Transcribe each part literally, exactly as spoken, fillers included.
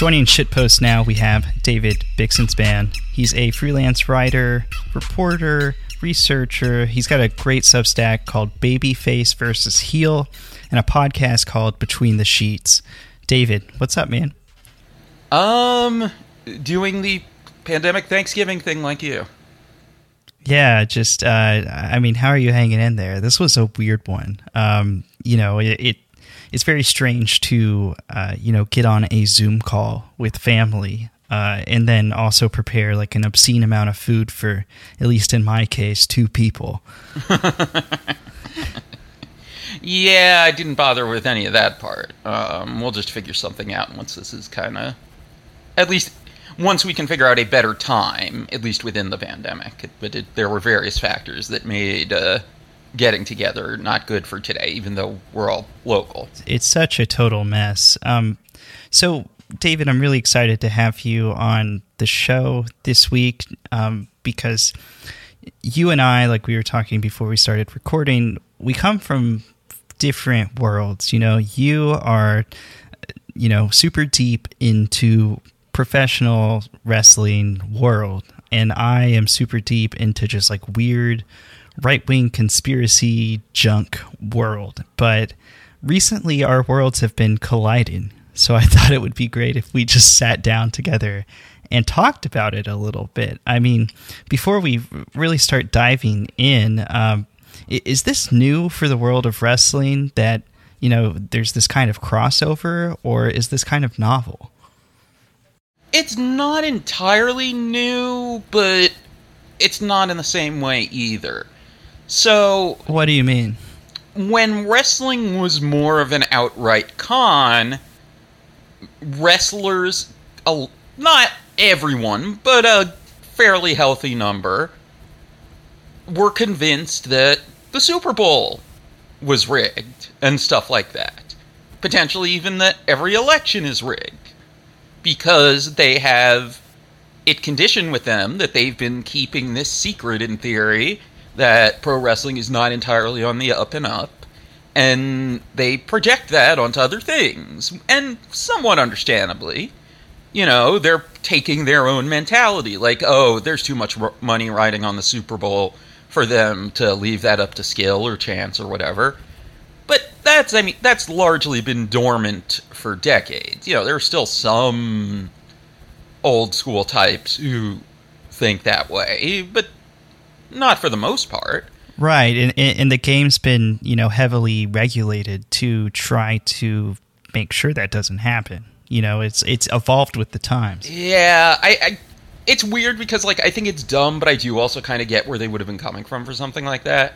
Joining Shitpost now, we have David Bixenspan. He's a freelance writer, reporter, researcher. He's got a great Substack called Babyface versus Heel and a podcast called Between the Sheets. David, what's up, man? Um, doing the pandemic Thanksgiving thing like you. Yeah, just, uh, I mean, how are you hanging in there? This was a weird one. Um, you know, it, it it's very strange to, uh, you know, get on a Zoom call with family uh, and then also prepare like an obscene amount of food for, at least in my case, two people. Yeah, I didn't bother with any of that part. Um, we'll just figure something out once this is kind of, at least once we can figure out a better time, at least within the pandemic. But it, there were various factors that made uh, getting together not good for today, even though we're all local. It's such a total mess. Um, so, David, I'm really excited to have you on the show this week um, because you and I, like we were talking before we started recording, we come from different worlds. You know, you are, you know, super deep into professional wrestling world, and I am super deep into just like weird right-wing conspiracy junk world. But recently our worlds have been colliding, so I thought it would be great if we just sat down together and talked about it a little bit. I mean, before we really start diving in, um, is this new for the world of wrestling that, you know, there's this kind of crossover, or is this kind of novel? It's not entirely new, but it's not in the same way either. So, what do you mean? When wrestling was more of an outright con, wrestlers, not everyone, but a fairly healthy number, were convinced that the Super Bowl was rigged and stuff like that. Potentially even that every election is rigged. Because they have it conditioned with them that they've been keeping this secret in theory, that pro wrestling is not entirely on the up and up, and they project that onto other things. And somewhat understandably, you know, they're taking their own mentality, like, oh, there's too much money riding on the Super Bowl for them to leave that up to skill or chance or whatever. But that's, I mean, that's largely been dormant for decades. You know, there are still some old school types who think that way, but not for the most part. Right, and, and the game's been, you know, heavily regulated to try to make sure that doesn't happen. You know, it's it's evolved with the times. Yeah, I, I it's weird because, like, I think it's dumb, but I do also kind of get where they would have been coming from for something like that.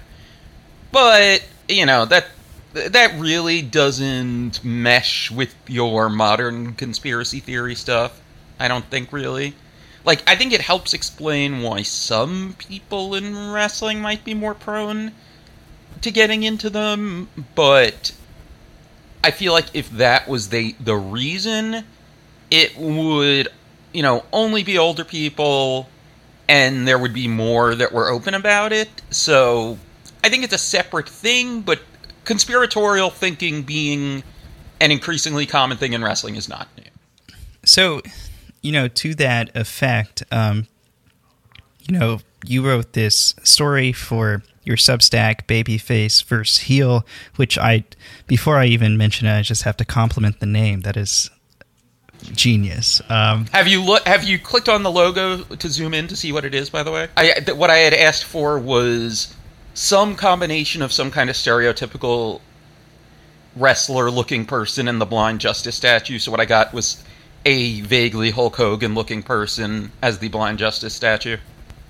But, you know, that that really doesn't mesh with your modern conspiracy theory stuff, I don't think, really. Like, I think it helps explain why some people in wrestling might be more prone to getting into them, but I feel like if that was the, the reason, it would, you know, only be older people, and there would be more that were open about it. So I think it's a separate thing, but conspiratorial thinking being an increasingly common thing in wrestling is not new. So, you know, to that effect, um, you know, you wrote this story for your Substack, Babyface versus Heel, which I, before I even mention it, I just have to compliment the name. That is genius. Um, have you look? Have you clicked on the logo to zoom in to see what it is? By the way, I th- what I had asked for was some combination of some kind of stereotypical wrestler-looking person and the Blind Justice statue. So what I got was a vaguely Hulk Hogan-looking person as the Blind Justice statue.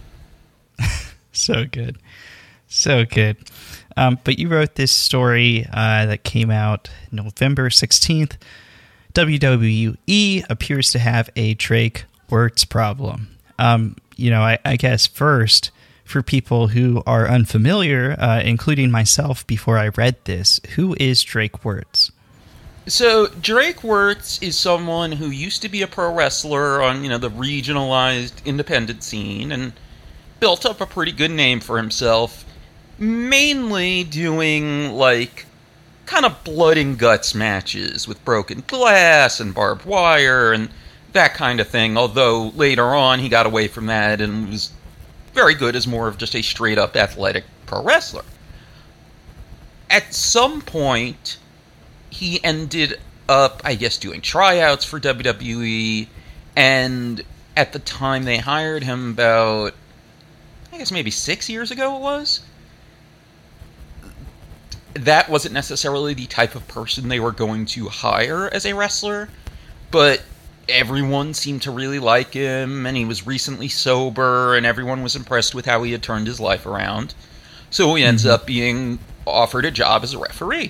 So good. So good. Um, but you wrote this story uh, that came out November sixteenth. W W E appears to have a Drake Wuertz problem. Um, you know, I, I guess first, for people who are unfamiliar, uh, including myself before I read this, who is Drake Wuertz? So Drake Wuertz is someone who used to be a pro wrestler on, you know, the regionalized independent scene and built up a pretty good name for himself, mainly doing, like, kind of blood and guts matches with broken glass and barbed wire and that kind of thing. Although later on he got away from that and was very good as more of just a straight-up athletic pro wrestler. At some point, he ended up, I guess, doing tryouts for W W E, and at the time they hired him about, I guess maybe six years ago it was, that wasn't necessarily the type of person they were going to hire as a wrestler, but everyone seemed to really like him, and he was recently sober, and everyone was impressed with how he had turned his life around. So he ends mm-hmm. up being offered a job as a referee.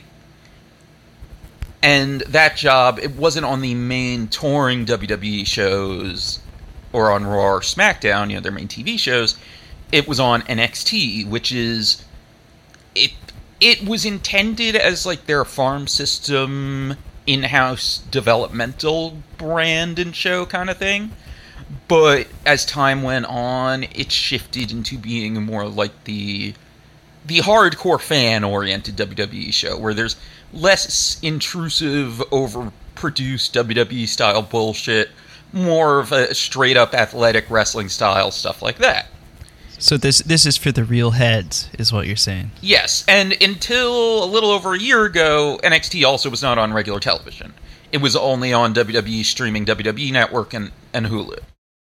And that job, it wasn't on the main touring W W E shows or on Raw or SmackDown, you know, their main T V shows. It was on N X T, which is... It it was intended as, like, their farm system, in-house developmental brand and show kind of thing. But as time went on, it shifted into being more like the... the hardcore fan-oriented W W E show, where there's less intrusive, overproduced W W E-style bullshit, more of a straight-up athletic wrestling-style stuff like that. So this this is for the real heads, is what you're saying? Yes, and until a little over a year ago, N X T also was not on regular television. It was only on W W E streaming, W W E Network, and, and Hulu.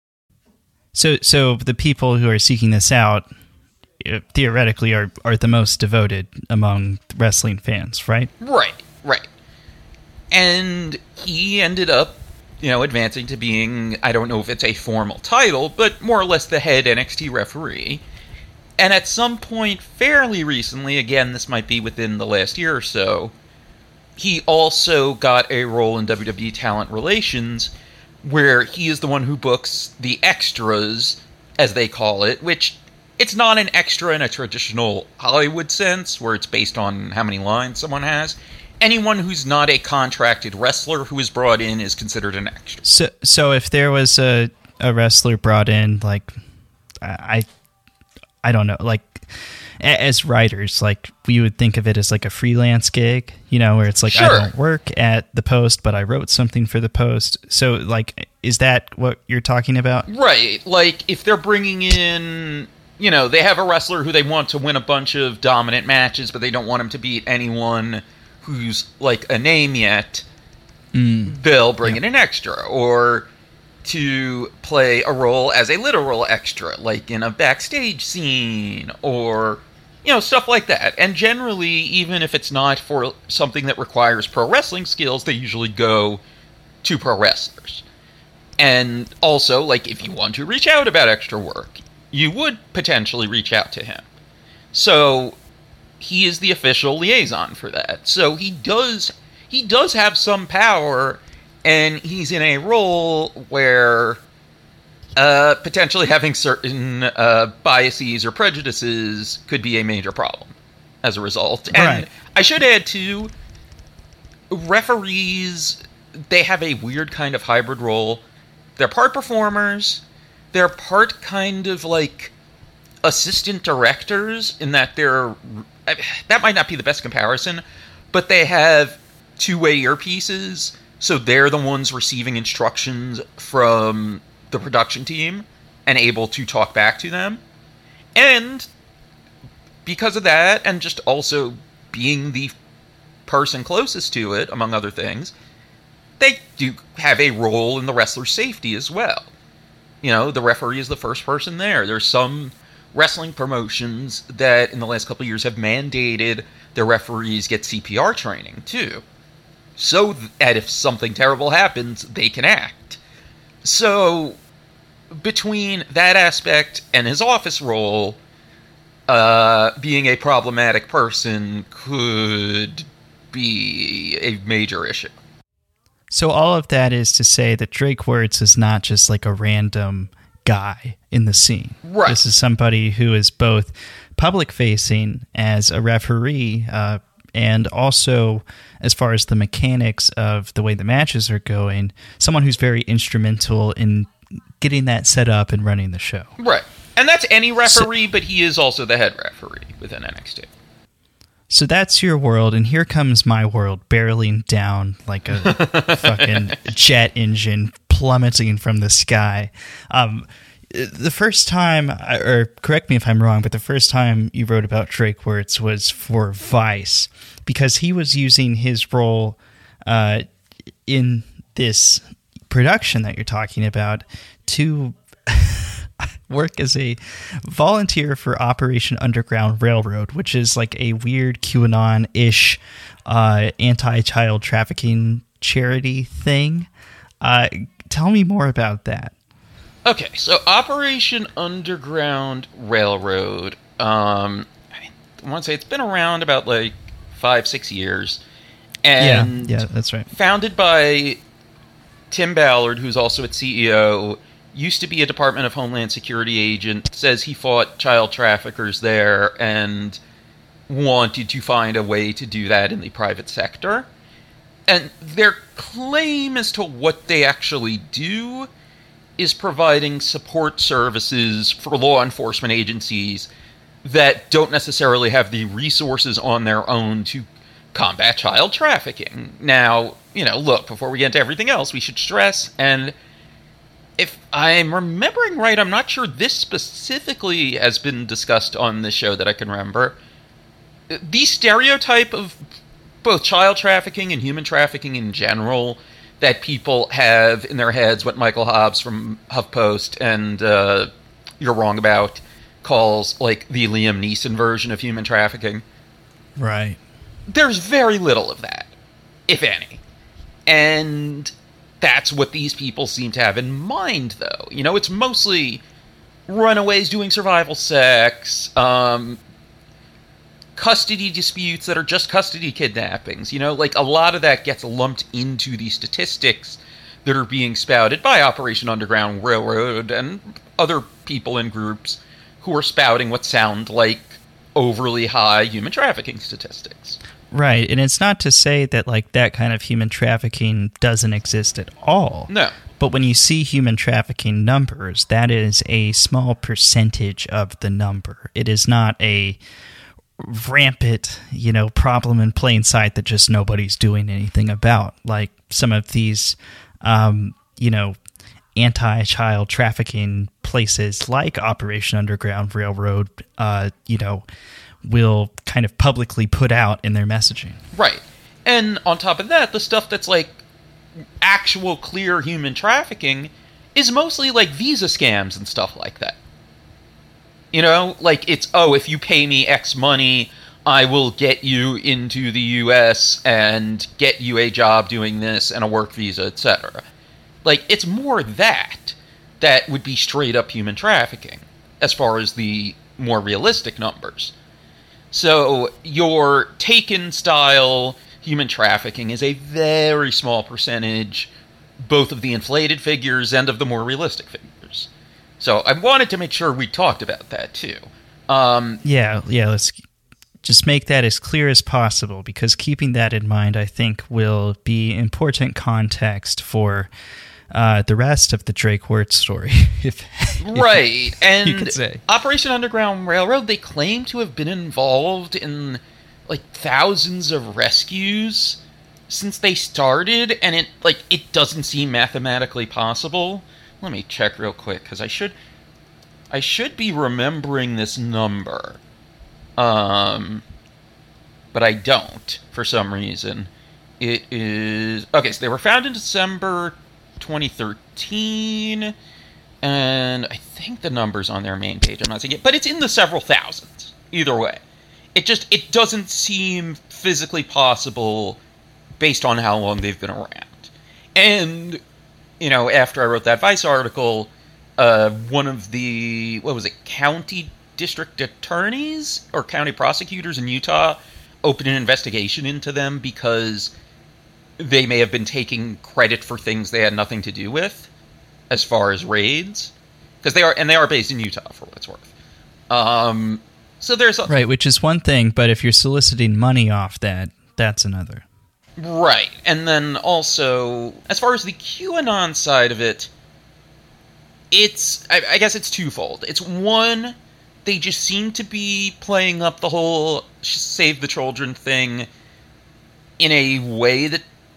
So, so the people who are seeking this out theoretically are, are the most devoted among wrestling fans, right? Right, right. And he ended up, you know, advancing to being, I don't know if it's a formal title, but more or less the head N X T referee. And at some point fairly recently, again, this might be within the last year or so, he also got a role in W W E Talent Relations, where he is the one who books the extras, as they call it, which... It's not an extra in a traditional Hollywood sense, where it's based on how many lines someone has. Anyone who's not a contracted wrestler who is brought in is considered an extra. So, so if there was a, a wrestler brought in, like, I, I don't know, like, as writers, like, we would think of it as like a freelance gig, you know, where it's like, sure. I don't work at the Post, but I wrote something for the Post. So, like, is that what you're talking about? Right. Like, if they're bringing in... You know, they have a wrestler who they want to win a bunch of dominant matches, but they don't want him to beat anyone who's, like, a name yet. Mm. They'll bring yeah. in an extra. Or to play a role as a literal extra, like in a backstage scene, or, you know, stuff like that. And generally, even if it's not for something that requires pro wrestling skills, they usually go to pro wrestlers. And also, like, if you want to reach out about extra work, you would potentially reach out to him. So he is the official liaison for that. So he does he does have some power, and he's in a role where uh, potentially having certain uh, biases or prejudices could be a major problem as a result. And right. I should add, too, referees, they have a weird kind of hybrid role. They're part performers. They're part kind of like assistant directors in that they're... That might not be the best comparison, but they have two-way earpieces, so they're the ones receiving instructions from the production team and able to talk back to them. And because of that, and just also being the person closest to it, among other things, they do have a role in the wrestler's safety as well. You know, the referee is the first person there. There's some wrestling promotions that in the last couple of years have mandated their referees get C P R training, too. So that if something terrible happens, they can act. So, between that aspect and his office role, uh, being a problematic person could be a major issue. So all of that is to say that Drake Wuertz is not just like a random guy in the scene. Right. This is somebody who is both public-facing as a referee, uh, and also, as far as the mechanics of the way the matches are going, someone who's very instrumental in getting that set up and running the show. Right. And that's any referee, so, but he is also the head referee within N X T. So that's your world, and here comes my world barreling down like a fucking jet engine, plummeting from the sky. Um, the first time, or correct me if I'm wrong, but the first time you wrote about Drake Wirtz was for Vice, because he was using his role uh, in this production that you're talking about to work as a volunteer for Operation Underground Railroad, which is like a weird QAnon-ish uh, anti-child trafficking charity thing. Uh, tell me more about that. Okay, so Operation Underground Railroad, um, I want to say it's been around about like five, six years. And yeah, yeah, that's right. Founded by Tim Ballard, who's also its C E O, used to be a Department of Homeland Security agent, says he fought child traffickers there and wanted to find a way to do that in the private sector. And their claim as to what they actually do is providing support services for law enforcement agencies that don't necessarily have the resources on their own to combat child trafficking. Now, you know, look, before we get into everything else, we should stress, and if I'm remembering right, I'm not sure this specifically has been discussed on this show that I can remember. The stereotype of both child trafficking and human trafficking in general that people have in their heads, what Michael Hobbs from HuffPost and uh, You're Wrong About calls like the Liam Neeson version of human trafficking. Right. There's very little of that, if any. And that's what these people seem to have in mind, though. You know, it's mostly runaways doing survival sex, um, custody disputes that are just custody kidnappings. You know, like, a lot of that gets lumped into the statistics that are being spouted by Operation Underground Railroad and other people and groups who are spouting what sound like overly high human trafficking statistics. Right, and it's not to say that, like, that kind of human trafficking doesn't exist at all. No. But when you see human trafficking numbers, that is a small percentage of the number. It is not a rampant, you know, problem in plain sight that just nobody's doing anything about. Like some of these, um, you know, anti-child trafficking places like Operation Underground Railroad, uh, you know, will kind of publicly put out in their messaging. Right. And on top of that, the stuff that's like actual clear human trafficking is mostly like visa scams and stuff like that. You know, like it's, oh, if you pay me X money, I will get you into the U S and get you a job doing this and a work visa, et cetera. Like, it's more that that would be straight up human trafficking as far as the more realistic numbers. So your Taken style human trafficking is a very small percentage, both of the inflated figures and of the more realistic figures. So I wanted to make sure we talked about that too. Um, yeah, yeah, let's just make that as clear as possible, because keeping that in mind, I think, will be important context for uh, the rest of the Drake Wirtz story. if, right, if and you could say. Operation Underground Railroad, they claim to have been involved in like thousands of rescues since they started, and it like it doesn't seem mathematically possible. Let me check real quick, because I should I should be remembering this number. Um, but I don't, for some reason. It is... Okay, so they were founded in December twenty thirteen, and I think the number's on their main page. I'm not seeing it, but it's in the several thousands, either way. It just, it doesn't seem physically possible based on how long they've been around. And... You know, after I wrote that Vice article, uh, one of the, what was it, county district attorneys or county prosecutors in Utah opened an investigation into them because they may have been taking credit for things they had nothing to do with, as far as raids. Because they are, and they are based in Utah, for what it's worth. Um, so there's... A, right, which is one thing, but if you're soliciting money off that, that's another. Right, and then also, as far as the QAnon side of it, it's, I, I guess it's twofold. It's one, they just seem to be playing up the whole save the children thing in a way that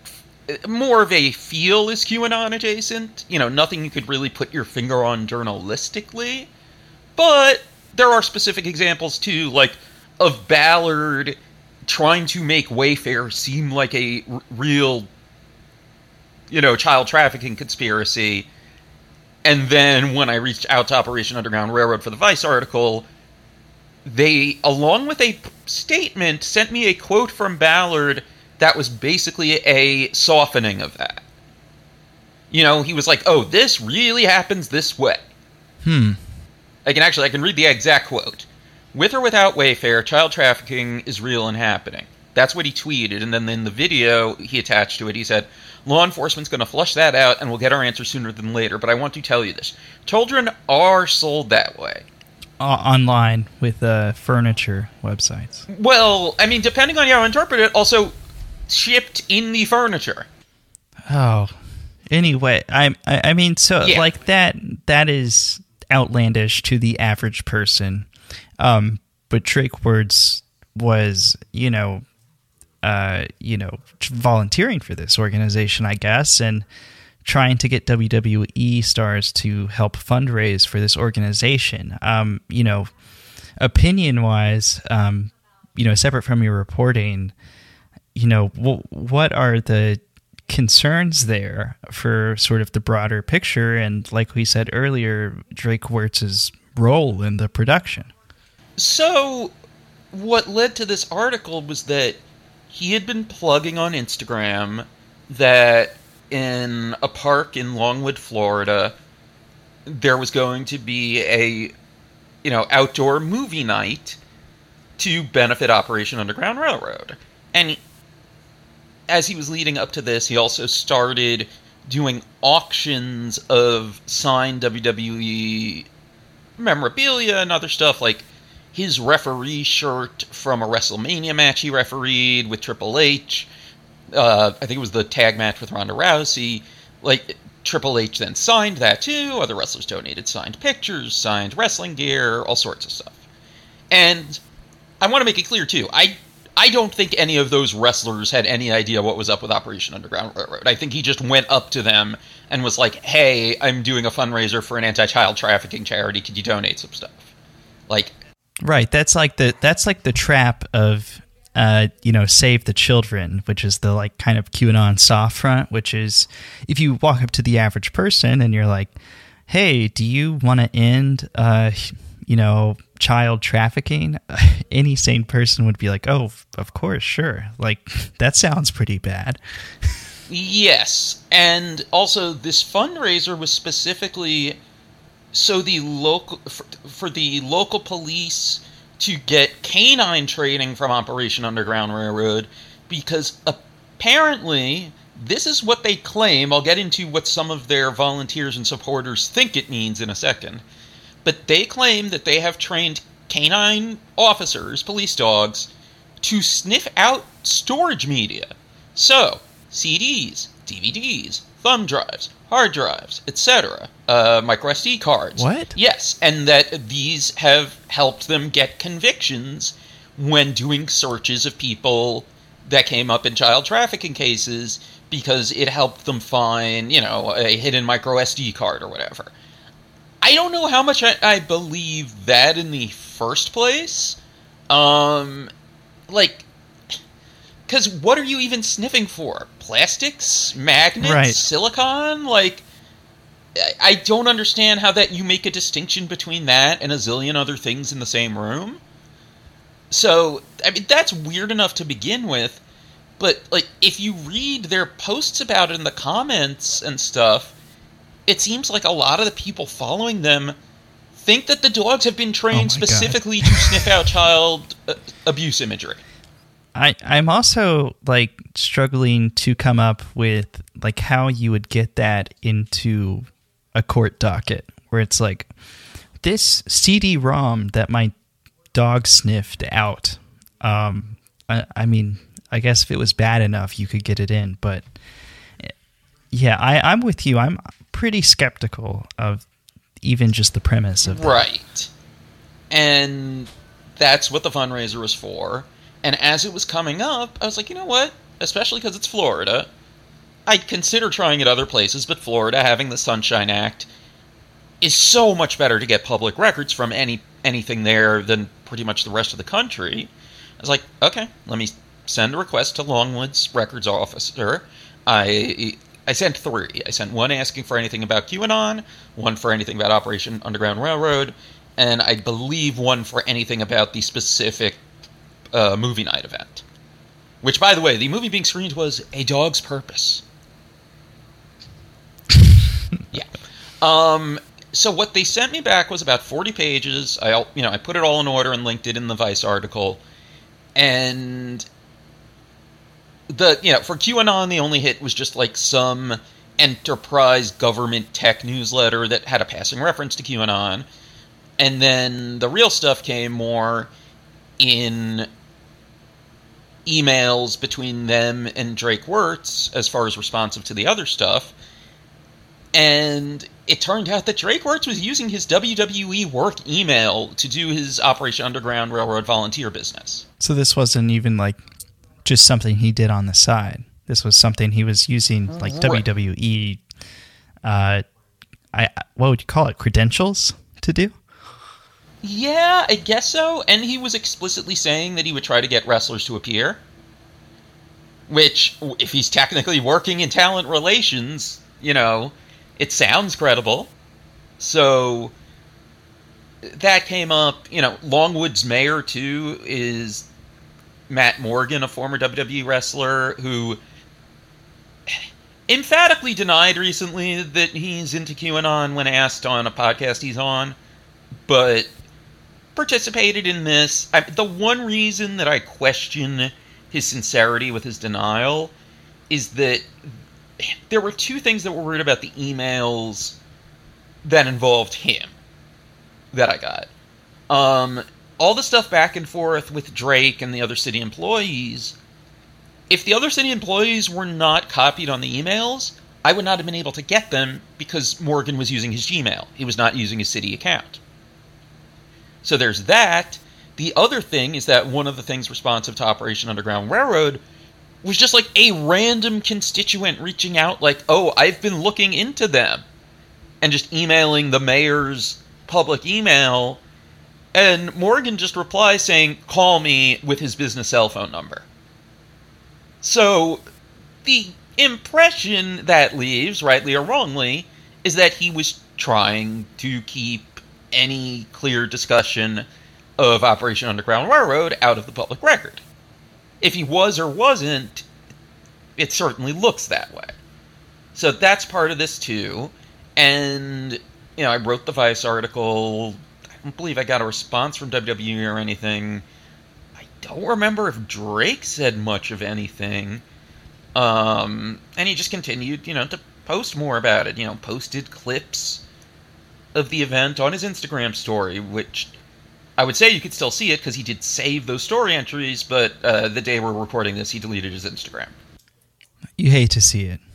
more of a feel is QAnon adjacent. You know, nothing you could really put your finger on journalistically. But there are specific examples, too, like of Ballard trying to make Wayfair seem like a r- real, you know, child trafficking conspiracy. And then when I reached out to Operation Underground Railroad for the Vice article, they, along with a statement, sent me a quote from Ballard that was basically a softening of that. You know, he was like, oh, this really happens this way. Hmm. I can actually, I can read the exact quote. With or without Wayfair, child trafficking is real and happening. That's what he tweeted, and then in the video he attached to it, he said, law enforcement's going to flush that out, and we'll get our answer sooner than later, but I want to tell you this. Children are sold that way. Uh, online with uh, furniture websites. Well, I mean, depending on how you interpret it, also shipped in the furniture. Oh, anyway, I, I, I mean, so, yeah. like, that that is outlandish to the average person. Um, but Drake Words was, you know, uh, you know, volunteering for this organization, I guess, and trying to get W W E stars to help fundraise for this organization. Um, you know, opinion-wise, um, you know, separate from your reporting, you know, w- what are the concerns there for sort of the broader picture? And like we said earlier, Drake Wirtz's role in the production. So, what led to this article was that he had been plugging on Instagram that in a park in Longwood, Florida, there was going to be a, you know, outdoor movie night to benefit Operation Underground Railroad. And as he was leading up to this, he also started doing auctions of signed W W E memorabilia and other stuff, like his referee shirt from a WrestleMania match he refereed with Triple H. Uh, I think it was the tag match with Ronda Rousey. Like, Triple H then signed that too. Other wrestlers donated signed pictures, signed wrestling gear, all sorts of stuff. And I want to make it clear too, I I don't think any of those wrestlers had any idea what was up with Operation Underground Railroad. I think he just went up to them and was like, hey, I'm doing a fundraiser for an anti-child trafficking charity. Could you donate some stuff? Like, right. That's like the that's like the trap of uh, you know, Save the Children, which is the like kind of QAnon soft front, which is if you walk up to the average person and you're like, hey, do you want to end uh, you know, child trafficking? Any sane person would be like, oh, of course, sure. Like, that sounds pretty bad. Yes. And also this fundraiser was specifically so the local for, for the local police to get canine training from Operation Underground Railroad, because apparently this is what they claim. I'll get into what some of their volunteers and supporters think it means in a second. But they claim that they have trained canine officers, police dogs, to sniff out storage media. So, C Ds, D V Ds, thumb drives, hard drives, et cetera. Uh, micro S D cards. What? Yes, and that these have helped them get convictions when doing searches of people that came up in child trafficking cases, because it helped them find, you know, a hidden micro S D card or whatever. I don't know how much I, I believe that in the first place. Um, like, because what are you even sniffing for? Plastics? Magnets? Right. Silicon? Like, I, I don't understand how that you make a distinction between that and a zillion other things in the same room. So, I mean, that's weird enough to begin with. But, like, if you read their posts about it in the comments and stuff, it seems like a lot of the people following them think that the dogs have been trained oh specifically to sniff out child uh, abuse imagery. I, I'm also, like, struggling to come up with, like, how you would get that into a court docket, where it's like, this C D ROM that my dog sniffed out. Um, I, I mean, I guess if it was bad enough, you could get it in, but yeah, I, I'm with you. I'm pretty skeptical of even just the premise of that. Right. And that's what the fundraiser was for. And as it was coming up, I was like, you know what? Especially because it's Florida, I'd consider trying it other places, but Florida, having the Sunshine Act, is so much better to get public records from any anything there than pretty much the rest of the country. I was like, okay, let me send a request to Longwood's records officer. I I sent three. I sent one asking for anything about QAnon, one for anything about Operation Underground Railroad, and I believe one for anything about the specific uh, movie night event. Which, by the way, the movie being screened was A Dog's Purpose. Yeah. Um, so what they sent me back was about forty pages. I, you know, I put it all in order and linked it in the Vice article. And the, you know, for QAnon, the only hit was just like some enterprise government tech newsletter that had a passing reference to QAnon. And then the real stuff came more in emails between them and Drake Wirtz as far as responsive to the other stuff. And it turned out that Drake Wirtz was using his W W E work email to do his Operation Underground Railroad volunteer business. So this wasn't even like just something he did on the side. This was something he was using like right. W W E, uh, I what would you call it, credentials to do? Yeah, I guess so. And he was explicitly saying that he would try to get wrestlers to appear. Which, if he's technically working in talent relations, you know, it sounds credible. So that came up. You know, Longwood's mayor, too, is Matt Morgan, a former W W E wrestler who emphatically denied recently that he's into QAnon when asked on a podcast he's on, but participated in this. I, the one reason that I question his sincerity with his denial is that there were two things that were weird about the emails that involved him that I got. Um, all the stuff back and forth with Drake and the other city employees, if the other city employees were not copied on the emails, I would not have been able to get them because Morgan was using his Gmail. He was not using his city account. So there's that. The other thing is that one of the things responsive to Operation Underground Railroad was just like a random constituent reaching out like, oh, I've been looking into them. And just emailing the mayor's public email. And Morgan just replies saying, call me, with his business cell phone number. So the impression that leaves, rightly or wrongly, is that he was trying to keep any clear discussion of Operation Underground Railroad out of the public record. If he was or wasn't, it certainly looks that way. So that's part of this too. And, you know, I wrote the Vice article. I don't believe I got a response from W W E or anything. I don't remember if Drake said much of anything. Um, and he just continued, you know, to post more about it. You know, posted clips of the event on his Instagram story, which I would say you could still see it because he did save those story entries, but uh, the day we're recording this, he deleted his Instagram. You hate to see it.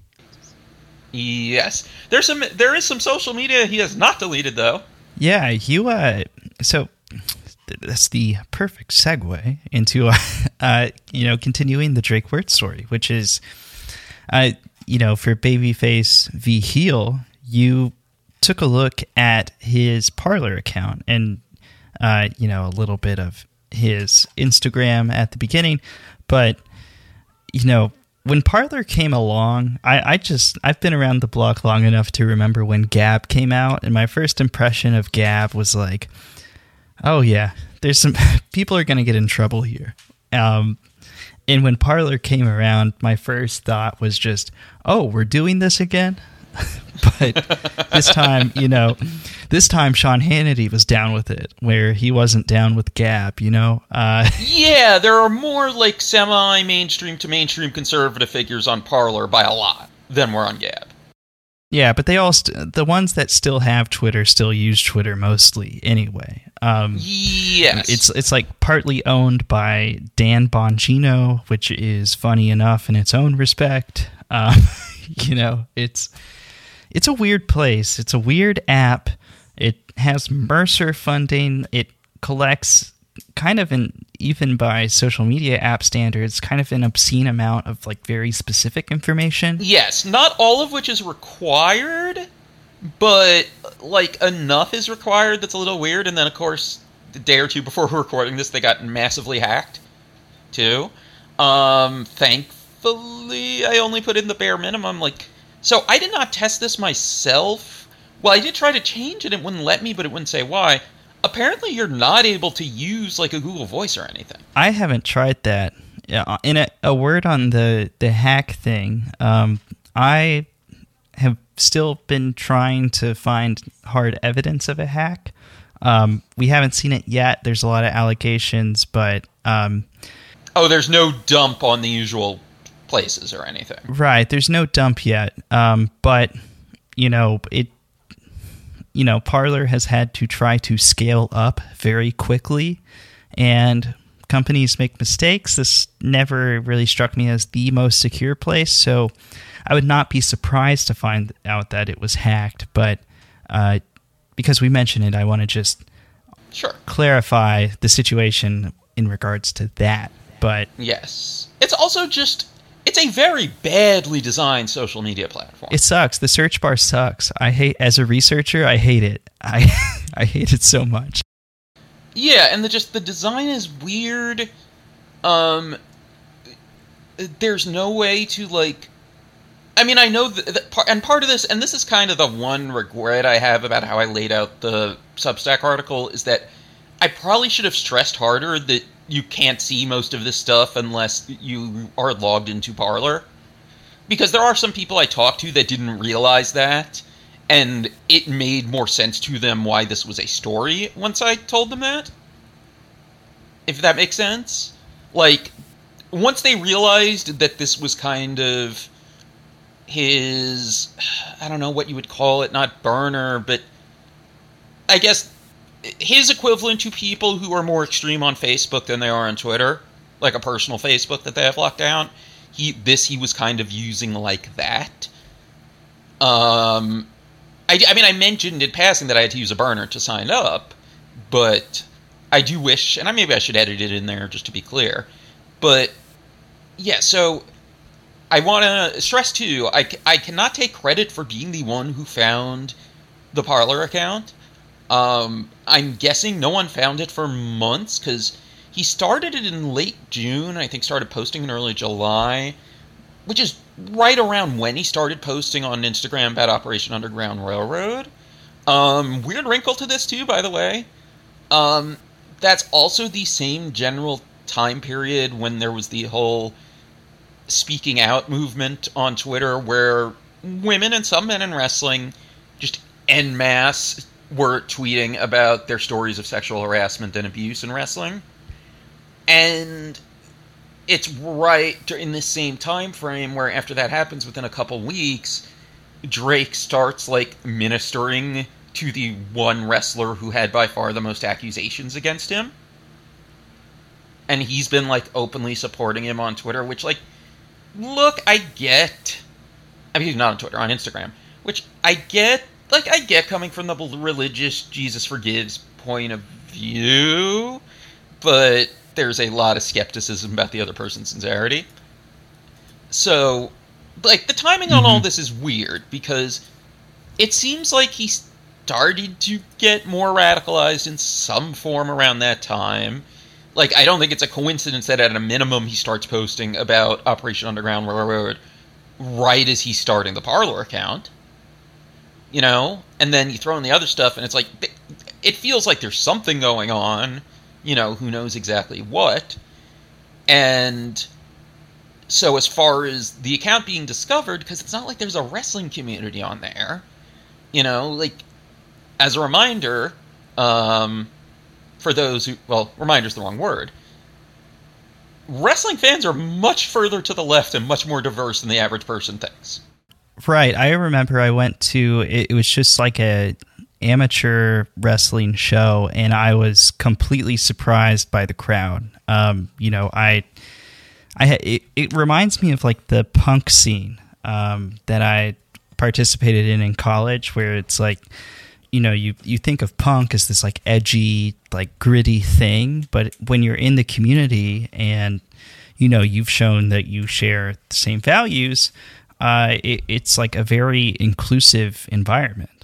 Yes. There's some, there is some social media he has not deleted, though. Yeah, you, uh, so that's the perfect segue into, uh, uh, you know, continuing the Drake Wirtz story, which is, uh, you know, for Babyface v. Heel, you took a look at his Parler account and, uh, you know, a little bit of his Instagram at the beginning. But, you know, when Parler came along, I, I just, I've been around the block long enough to remember when Gab came out. And my first impression of Gab was like, oh, yeah, there's some people are going to get in trouble here. Um, and when Parler came around, my first thought was just, oh, we're doing this again? But this time, you know, this time Sean Hannity was down with it, where he wasn't down with Gab, you know? Uh, yeah, there are more, like, semi-mainstream to mainstream conservative figures on Parler by a lot than were on Gab. Yeah, but they all, st- the ones that still have Twitter still use Twitter mostly anyway. Um, yes. It's, it's like partly owned by Dan Bongino, which is funny enough in its own respect. Um, you know, it's... It's a weird place. It's a weird app. It has Mercer funding. It collects kind of an, even by social media app standards, kind of an obscene amount of like very specific information. Yes, not all of which is required, but like enough is required that's a little weird. And then of course, the day or two before we're recording this, they got massively hacked too. Um, thankfully, I only put in the bare minimum. Like, so I did not test this myself. Well, I did try to change it. It wouldn't let me, but it wouldn't say why. Apparently, you're not able to use like a Google Voice or anything. I haven't tried that. Yeah, in a, a word on the the hack thing, um, I have still been trying to find hard evidence of a hack. Um, we haven't seen it yet. There's a lot of allegations, but um, oh, there's no dump on the usual places or anything. Right, there's no dump yet. Um, but you know, it. You know, Parler has had to try to scale up very quickly, and companies make mistakes. This never really struck me as the most secure place, so I would not be surprised to find out that it was hacked. But uh, because we mentioned it, I want to just sure. clarify the situation in regards to that. But yes, it's also just. It's a very badly designed social media platform. It sucks. The search bar sucks. I hate, as a researcher, I hate it. I I hate it so much. Yeah, and the just the design is weird. Um, there's no way to like. I mean, I know that, that part, and part of this, and this is kind of the one regret I have about how I laid out the Substack article, is that I probably should have stressed harder that you can't see most of this stuff unless you are logged into Parler. Because there are some people I talked to that didn't realize that, and it made more sense to them why this was a story once I told them that. If that makes sense. Like, once they realized that this was kind of his, I don't know what you would call it, not burner, but I guess his equivalent to people who are more extreme on Facebook than they are on Twitter, like a personal Facebook that they have locked down. He this he was kind of using like that. Um, I, I mean, I mentioned in passing that I had to use a burner to sign up, but I do wish, and I maybe I should edit it in there just to be clear. But yeah, so I want to stress too, I, I cannot take credit for being the one who found the Parler account. Um, I'm guessing no one found it for months, because he started it in late June, I think started posting in early July, which is right around when he started posting on Instagram about Operation Underground Railroad. Um, weird wrinkle to this too, by the way. Um, that's also the same general time period when there was the whole speaking out movement on Twitter, where women and some men in wrestling just en masse were tweeting about their stories of sexual harassment and abuse in wrestling. And it's right in this same time frame where after that happens, within a couple weeks, Drake starts like ministering to the one wrestler who had by far the most accusations against him. And he's been like openly supporting him on Twitter, which like, look, I get, I mean, not on Twitter, on Instagram, which I get. Like, I get coming from the religious Jesus forgives point of view, but there's a lot of skepticism about the other person's sincerity. So, like, the timing on mm-hmm. all this is weird, because it seems like he started to get more radicalized in some form around that time. Like, I don't think it's a coincidence that at a minimum he starts posting about Operation Underground Railroad right as he's starting the Parler account. You know, and then you throw in the other stuff, and it's like, it feels like there's something going on, you know, who knows exactly what. And so as far as the account being discovered, because it's not like there's a wrestling community on there, you know, like, as a reminder, um, for those who, well, reminder's the wrong word, wrestling fans are much further to the left and much more diverse than the average person thinks. Right. I remember I went to, it, it was just like a amateur wrestling show, and I was completely surprised by the crowd. Um, you know, I, I, it, it reminds me of like the punk scene um, that I participated in in college, where it's like, you know, you you think of punk as this like edgy, like gritty thing, but when you're in the community and you know you've shown that you share the same values, uh, it, it's like a very inclusive environment.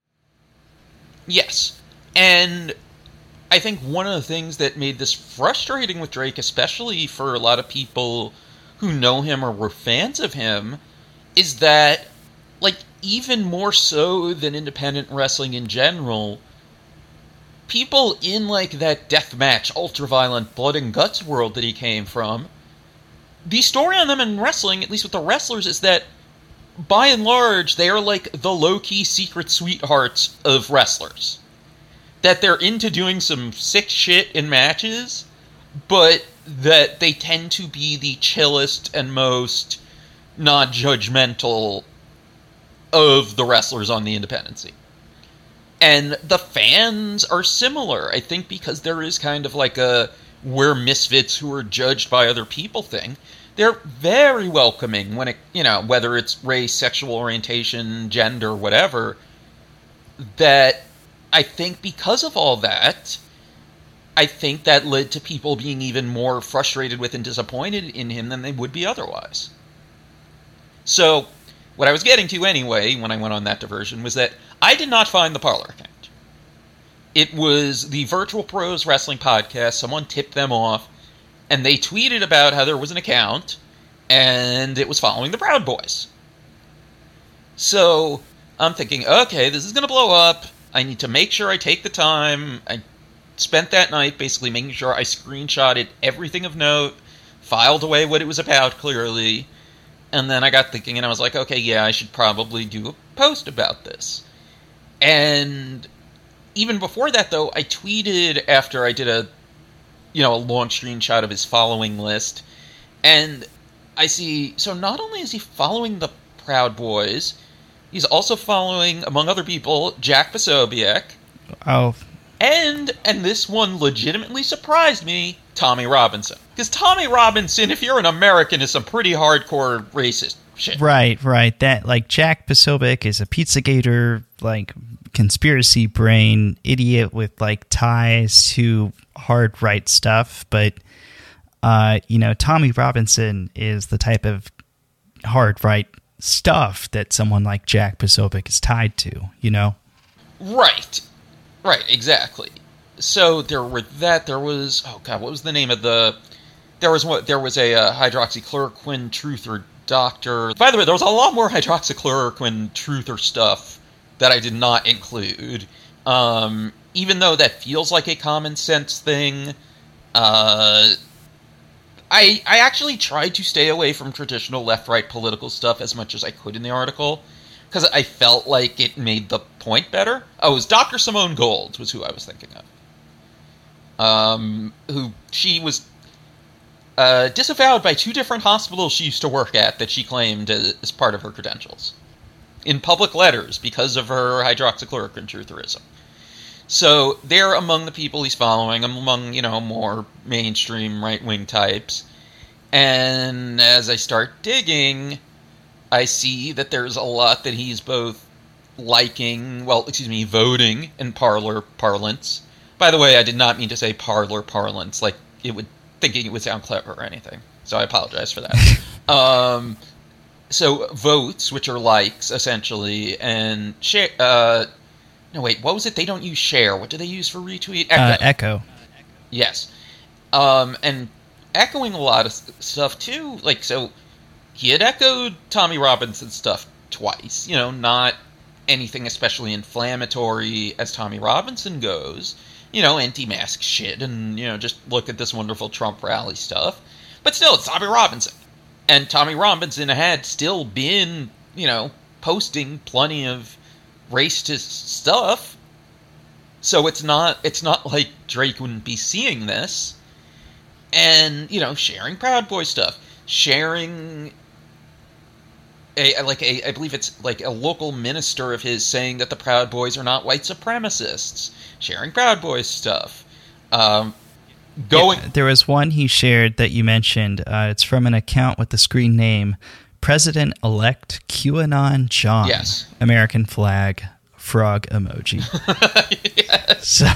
Yes, and I think one of the things that made this frustrating with Drake, especially for a lot of people who know him or were fans of him, is that, like, even more so than independent wrestling in general, people in, like, that deathmatch, ultra-violent blood and guts world that he came from, the story on them in wrestling, at least with the wrestlers, is that, by and large, they are, like, the low-key secret sweethearts of wrestlers. That they're into doing some sick shit in matches, but that they tend to be the chillest and most non-judgmental of the wrestlers on the independent scene. And the fans are similar, I think, because there is kind of like a we're misfits who are judged by other people thing. They're very welcoming when it, you know, whether it's race, sexual orientation, gender, whatever, that I think because of all that, I think that led to people being even more frustrated with and disappointed in him than they would be otherwise. So, what I was getting to anyway, when I went on that diversion, was that I did not find the Parler account. It was the Virtual Pros Wrestling Podcast. Someone tipped them off, and they tweeted about how there was an account, and it was following the Proud Boys. So, I'm thinking, okay, this is going to blow up. I need to make sure I take the time. I spent that night basically making sure I screenshotted everything of note, filed away what it was about clearly, and then I got thinking and I was like, okay, yeah, I should probably do a post about this. And even before that, though, I tweeted after I did a, you know, a long screenshot of his following list, and I see, so not only is he following the Proud Boys, he's also following, among other people, Jack Posobiec. Oh. And, and this one legitimately surprised me, Tommy Robinson. Because Tommy Robinson, if you're an American, is some pretty hardcore racist shit. Right, right. That, like, Jack Posobiec is a Pizzagator, like, conspiracy brain idiot with, like, ties to hard right stuff. But, uh, you know, Tommy Robinson is the type of hard right stuff that someone like Jack Posobiec is tied to, you know? Right. Right, exactly. So there were that, there was, oh god, what was the name of the, there was what, there was a uh, hydroxychloroquine truther doctor. By the way, there was a lot more hydroxychloroquine truther stuff that I did not include. Um, even though that feels like a common sense thing, uh, I I actually tried to stay away from traditional left-right political stuff as much as I could in the article, because I felt like it made the point better. Oh, it was Doctor Simone Gold was who I was thinking of. Um, who, she was uh, disavowed by two different hospitals she used to work at that she claimed as part of her credentials. In public letters, because of her hydroxychloroquine trutherism. So, they're among the people he's following, among, you know, more mainstream right-wing types. And as I start digging, I see that there's a lot that he's both liking, well, excuse me, voting in Parler parlance. By the way, I did not mean to say Parler parlance, like it would, thinking it would sound clever or anything. So I apologize for that. um, so votes, which are likes, essentially, and share, uh, no, wait, what was it? They don't use share. What do they use for retweet? Echo. Uh, echo. Yes. Um, and echoing a lot of stuff, too. Like, so, he had echoed Tommy Robinson's stuff twice. You know, not anything especially inflammatory as Tommy Robinson goes. You know, anti-mask shit, and, you know, just look at this wonderful Trump rally stuff. But still, it's Tommy Robinson. And Tommy Robinson had still been, you know, posting plenty of racist stuff, so it's not it's not like Drake wouldn't be seeing this, and you know, sharing Proud Boy stuff, sharing a like a I believe it's like a local minister of his saying that the Proud Boys are not white supremacists, sharing Proud Boys stuff, um, going. Yeah, there was one he shared that you mentioned. Uh, it's from an account with the screen name President-elect QAnon John. Yes. American flag, frog emoji. Yes. So,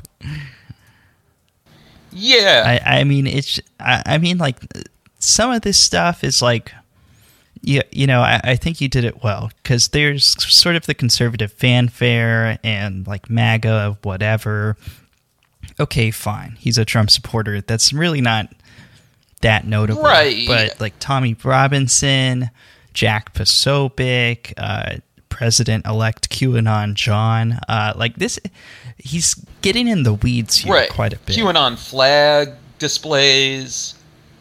yeah, I, I mean, it's, I, I mean, like, some of this stuff is like, you, you know, I, I think you did it well, because there's sort of the conservative fanfare and like MAGA, whatever. Okay, fine. He's a Trump supporter. That's really not that notable. Right. But like Tommy Robinson, Jack Posobiec, uh, President-elect QAnon John, uh, like this, he's getting in the weeds here right. quite a bit. QAnon flag displays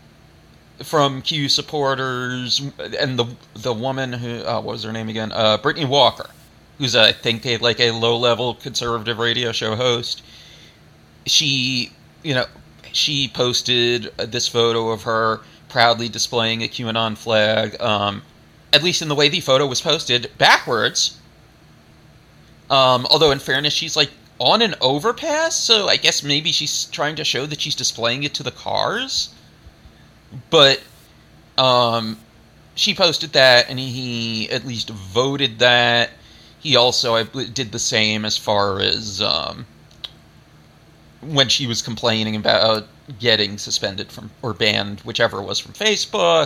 from Q supporters, and the the woman who uh, what was her name again? Uh, Brittany Walker, who's I think a, like a low level conservative radio show host. She, you know, she posted this photo of her proudly displaying a QAnon flag. Um, at least in the way the photo was posted, backwards. Um, although in fairness, she's like on an overpass, so I guess maybe she's trying to show that she's displaying it to the cars. But um, she posted that, and he at least voted that. He also I, did the same as far as um, when she was complaining about getting suspended from or banned, whichever it was, from Facebook.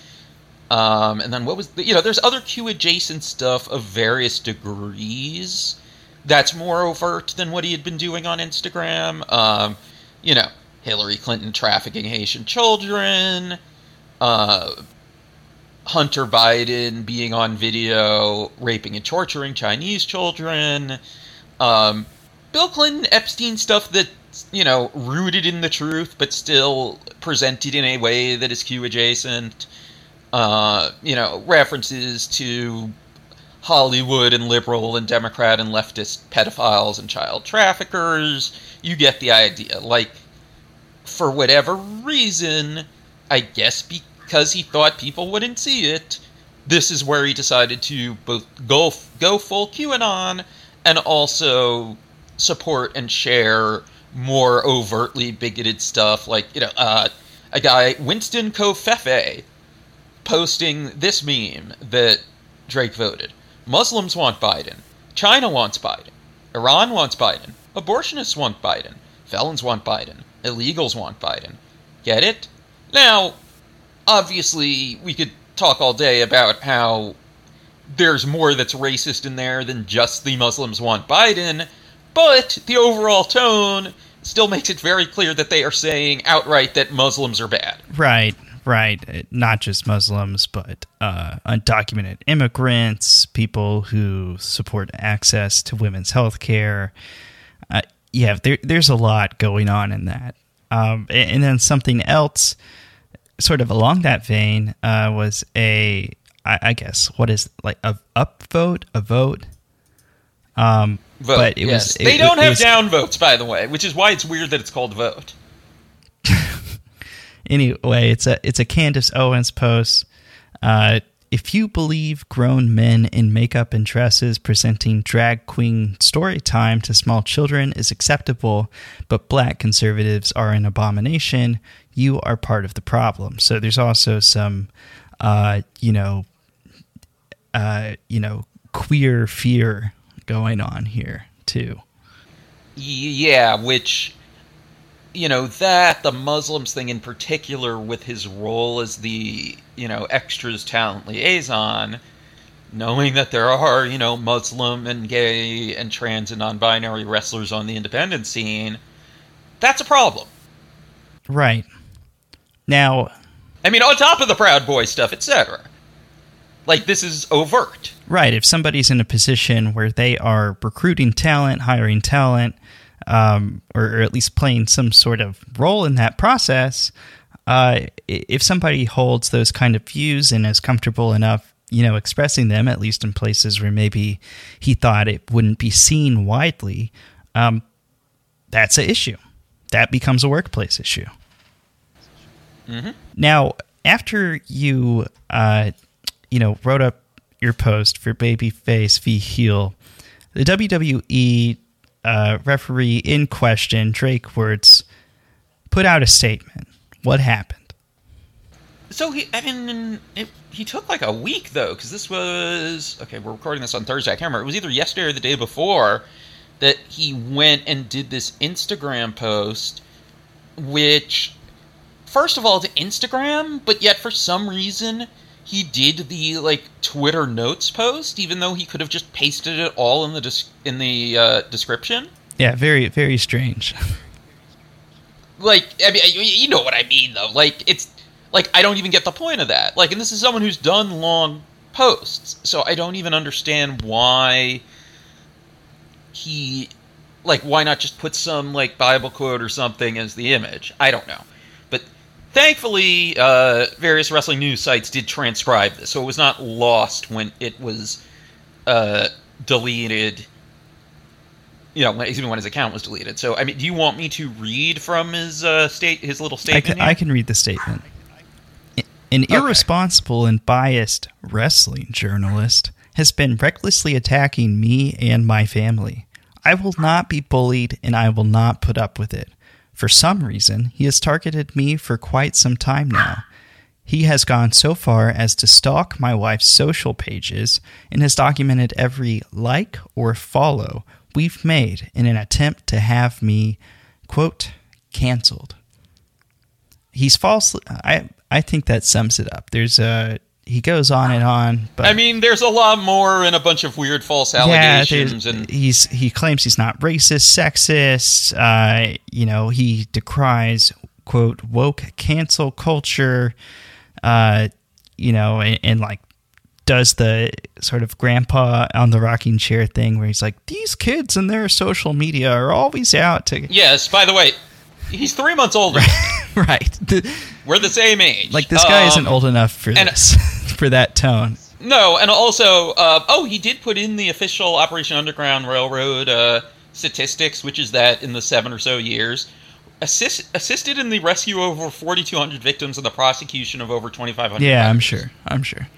Um, and then what was the, you know, there's other Q adjacent stuff of various degrees that's more overt than what he had been doing on Instagram. Um, you know, Hillary Clinton trafficking Haitian children, uh, Hunter Biden being on video raping and torturing Chinese children, um, Bill Clinton Epstein stuff that's, you know, rooted in the truth but still presented in a way that is Q adjacent. Uh, you know, references to Hollywood and liberal and Democrat and leftist pedophiles and child traffickers. You get the idea. Like, for whatever reason, I guess because he thought people wouldn't see it, this is where he decided to both go, go full QAnon and also support and share more overtly bigoted stuff. Like, you know, uh, a guy, Winston Covfefe, posting this meme that Drake voted. Muslims want Biden. China wants Biden. Iran wants Biden. Abortionists want Biden. Felons want Biden. Illegals want Biden. Get it? Now, obviously, we could talk all day about how there's more that's racist in there than just the Muslims want Biden, but the overall tone still makes it very clear that they are saying outright that Muslims are bad. Right. Right, not just Muslims, but uh, undocumented immigrants, people who support access to women's health care. Uh, yeah, there, there's a lot going on in that. Um, and, and then something else, sort of along that vein, uh, was a, I, I guess, what is, like, a upvote, a vote? Um, vote, but it yes. was, it, they don't it have was, down votes, by the way, which is why it's weird that it's called vote. Anyway, it's a it's a Candace Owens post. Uh, if you believe grown men in makeup and dresses presenting drag queen story time to small children is acceptable, but black conservatives are an abomination, you are part of the problem. So there's also some, uh, you know, uh, you know, queer fear going on here too. Yeah, which, you know, that, the Muslims thing in particular, with his role as the, you know, extras talent liaison, knowing that there are, you know, Muslim and gay and trans and non-binary wrestlers on the independent scene, that's a problem. Right. Now, I mean, on top of the Proud Boy stuff, et cetera. Like, this is overt. Right. If somebody's in a position where they are recruiting talent, hiring talent, Um, or, or at least playing some sort of role in that process, uh, if somebody holds those kind of views and is comfortable enough, you know, expressing them, at least in places where maybe he thought it wouldn't be seen widely, um, that's an issue. That becomes a workplace issue. Mm-hmm. Now, after you, uh, you know, wrote up your post for Babyface v. Heel, the W W E Uh, referee in question, Drake Wuertz, put out a statement. What happened? So he, I mean, it, he took like a week though, because this was okay. We're recording this on Thursday. I can't remember. It was either yesterday or the day before that he went and did this Instagram post, which, first of all, it's Instagram, but yet for some reason he did the like Twitter notes post, even though he could have just pasted it all in the des- in the uh, description. Yeah, very very strange. Like, I mean, you know what I mean, though. Like, it's like I don't even get the point of that. Like, and this is someone who's done long posts, so I don't even understand why he, like, why not just put some like Bible quote or something as the image? I don't know. But thankfully, uh, various wrestling news sites did transcribe this, so it was not lost when it was uh, deleted. You know, even when his account was deleted. So, I mean, do you want me to read from his uh, state, his little statement? I can, here? I can read the statement. An Okay. irresponsible and biased wrestling journalist has been recklessly attacking me and my family. I will not be bullied, and I will not put up with it. For some reason, he has targeted me for quite some time now. He has gone so far as to stalk my wife's social pages and has documented every like or follow we've made in an attempt to have me, quote, canceled. He's falsely... I I think that sums it up. There's a... He goes on and on, but... I mean, there's a lot more and a bunch of weird false allegations. Yeah, and he's he claims he's not racist, sexist. Uh, you know, he decries, quote, woke cancel culture, uh, you know, and, and like does the sort of grandpa on the rocking chair thing where he's like, these kids and their social media are always out to... Yes, by the way, he's three months older. Right. The, We're the same age. like, this guy Um, isn't old enough for and- this, for that tone. No, and also, uh, oh, he did put in the official Operation Underground Railroad uh, statistics, which is that in the seven or so years, assist, assisted in the rescue of over forty-two hundred victims and the prosecution of over twenty-five hundred. Yeah, I'm murders. sure. I'm sure.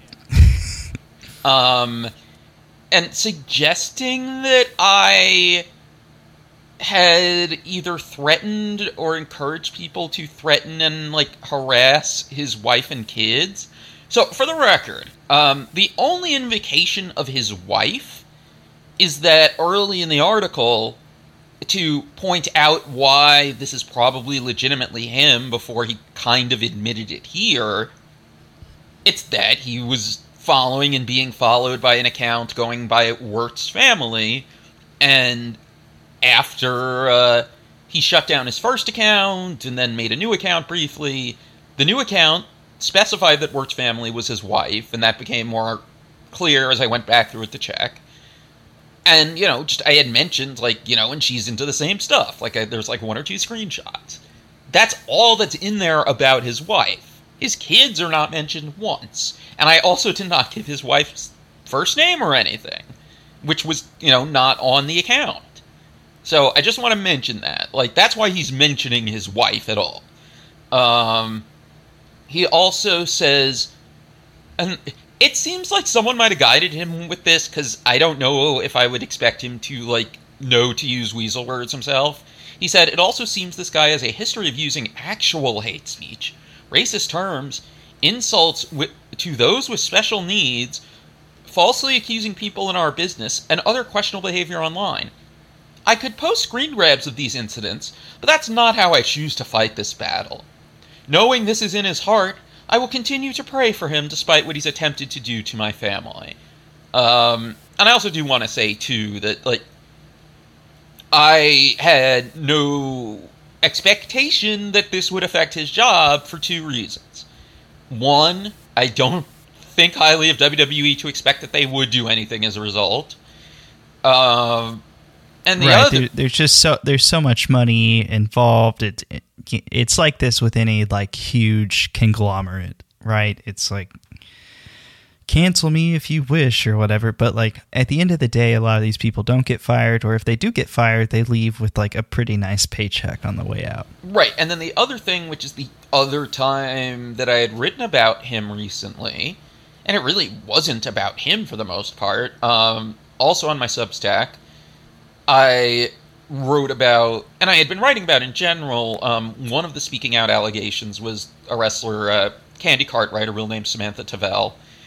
Um, and suggesting that I had either threatened or encouraged people to threaten and, like, harass his wife and kids. So, for the record, um, the only invocation of his wife is that early in the article, to point out why this is probably legitimately him before he kind of admitted it here, it's that he was following and being followed by an account going by Wirtz Family, and after uh, he shut down his first account and then made a new account briefly, the new account specified that Wirtz Family was his wife, and that became more clear as I went back through it to check. And, you know, just I had mentioned, like, you know, and she's into the same stuff. Like, I, there's like one or two screenshots. That's all that's in there about his wife. His kids are not mentioned once. And I also did not give his wife's first name or anything, which was, you know, not on the account. So I just want to mention that. Like, that's why he's mentioning his wife at all. Um, he also says, and it seems like someone might have guided him with this, because I don't know if I would expect him to, like, know to use weasel words himself. He said, it also seems this guy has a history of using actual hate speech, racist terms, insults wi- to those with special needs, falsely accusing people in our business, and other questionable behavior online. I could post screen grabs of these incidents, but that's not how I choose to fight this battle. Knowing this is in his heart, I will continue to pray for him despite what he's attempted to do to my family. Um, and I also do want to say, too, that, like, I had no expectation that this would affect his job for two reasons. One, I don't think highly of W W E to expect that they would do anything as a result. Um, and the right, other... there, there's just so there's so much money involved. It, it it's like this with any like huge conglomerate, right? It's like cancel me if you wish or whatever, but like at the end of the day, a lot of these people don't get fired, or if they do get fired, they leave with like a pretty nice paycheck on the way out. Right, and then the other thing, which is the other time that I had written about him recently, and it really wasn't about him for the most part, um, also on my Substack, I wrote about, and I had been writing about in general, um, one of the speaking out allegations was a wrestler, uh, Candy Cartwright, a real name Samantha Tavel,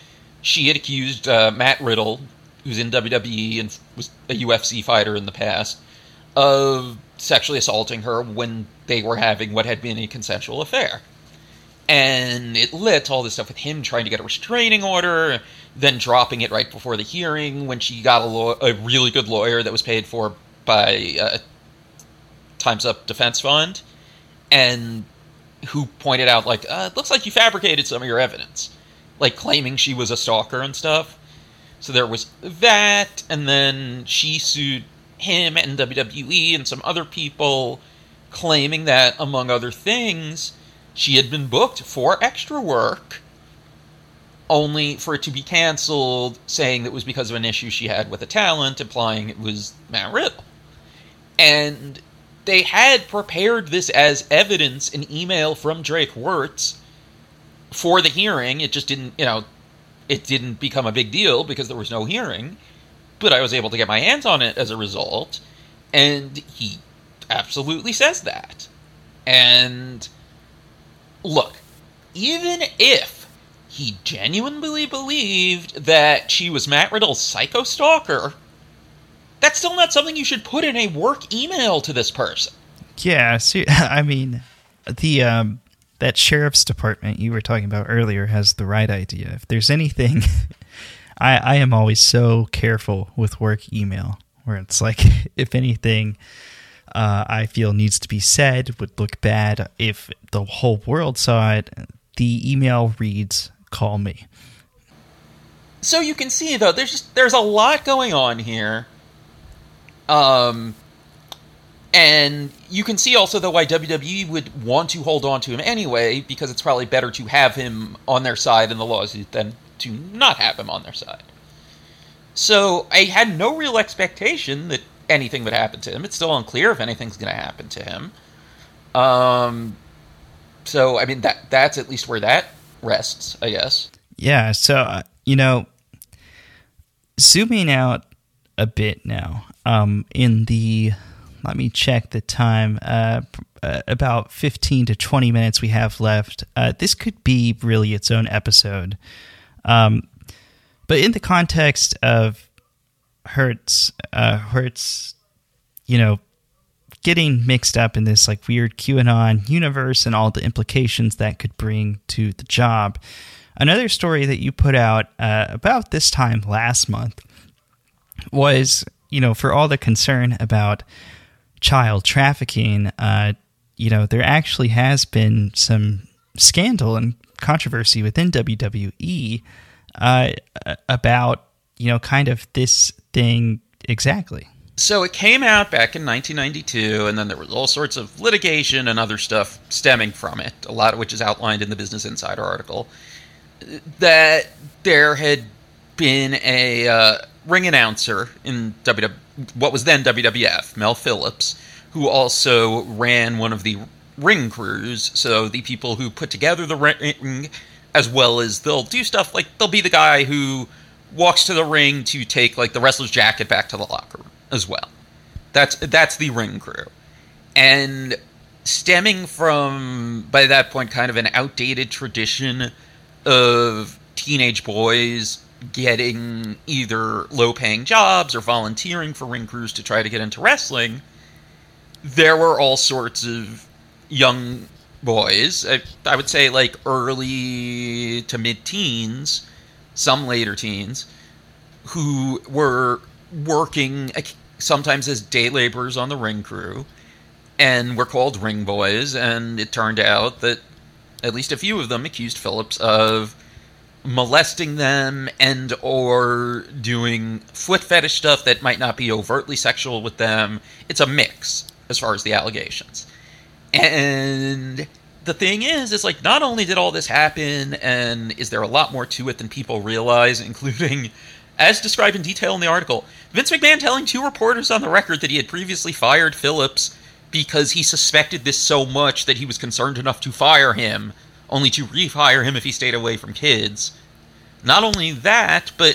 she had accused uh, Matt Riddle, who's in W W E and was a U F C fighter in the past, of sexually assaulting her when they were having what had been a consensual affair. And it lit all this stuff with him trying to get a restraining order, then dropping it right before the hearing when she got a, law- a really good lawyer that was paid for by uh, Time's Up Defense Fund, and who pointed out, like, uh, it looks like you fabricated some of your evidence, like claiming she was a stalker and stuff. So there was that, and then she sued him and W W E and some other people, claiming that, among other things, she had been booked for extra work, only for it to be canceled, saying that it was because of an issue she had with a talent, implying it was Matt Riddle. And they had prepared this as evidence, an email from Drake Wuertz, for the hearing. It just didn't, you know, it didn't become a big deal because there was no hearing. But I was able to get my hands on it as a result. And he absolutely says that. And look, even if he genuinely believed that she was Matt Riddle's psycho stalker, that's still not something you should put in a work email to this person. Yeah, see, I mean, the um, that sheriff's department you were talking about earlier has the right idea. If there's anything, I, I am always so careful with work email, where it's like, if anything uh, I feel needs to be said would look bad if the whole world saw it, the email reads, "Call me." So you can see, though, there's just, there's a lot going on here. Um, and you can see also, though, why W W E would want to hold on to him anyway, because it's probably better to have him on their side in the lawsuit than to not have him on their side. So I had no real expectation that anything would happen to him. It's still unclear if anything's going to happen to him. Um, so, I mean, that that's at least where that rests, I guess. Yeah, so, uh, you know, zooming out a bit now, um, in the, let me check the time, uh, uh, about fifteen to twenty minutes we have left. Uh, this could be really its own episode. Um, but in the context of Hertz, uh, Hertz, you know, getting mixed up in this like weird QAnon universe and all the implications that could bring to the job. Another story that you put out uh, about this time last month was, you know, for all the concern about child trafficking, uh, you know, there actually has been some scandal and controversy within W W E uh, about, you know, kind of this thing exactly. So it came out back in nineteen ninety-two, and then there was all sorts of litigation and other stuff stemming from it, a lot of which is outlined in the Business Insider article, that there had been a uh, ring announcer in W W E, what was then W W F, Mel Phillips, who also ran one of the ring crews, so the people who put together the ring, as well as they'll do stuff like they'll be the guy who walks to the ring to take like the wrestler's jacket back to the locker room as well. That's that's the ring crew. And stemming from, by that point, kind of an outdated tradition of teenage boys getting either low-paying jobs or volunteering for ring crews to try to get into wrestling, there were all sorts of young boys, I, I would say like early to mid-teens, some later teens, who were working sometimes as day laborers on the ring crew, and were called ring boys, and it turned out that at least a few of them accused Phillips of molesting them and or doing foot fetish stuff that might not be overtly sexual with them. It's a mix as far as the allegations. And the thing is, is like, not only did all this happen, and is there a lot more to it than people realize, including, as described in detail in the article, Vince McMahon telling two reporters on the record that he had previously fired Phillips because he suspected this so much that he was concerned enough to fire him, only to rehire him if he stayed away from kids. Not only that, but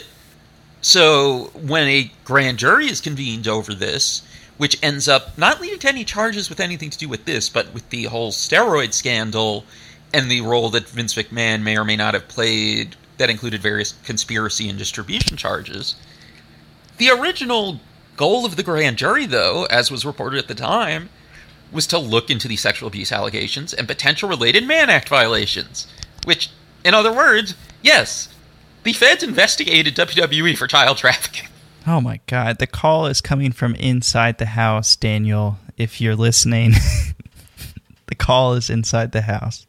so when a grand jury is convened over this, which ends up not leading to any charges with anything to do with this, but with the whole steroid scandal and the role that Vince McMahon may or may not have played that included various conspiracy and distribution charges. The original goal of the grand jury, though, as was reported at the time, was to look into these sexual abuse allegations and potential related Mann Act violations. Which, in other words, yes, the feds investigated W W E for child trafficking. Oh my God, the call is coming from inside the house, Daniel. If you're listening, the call is inside the house.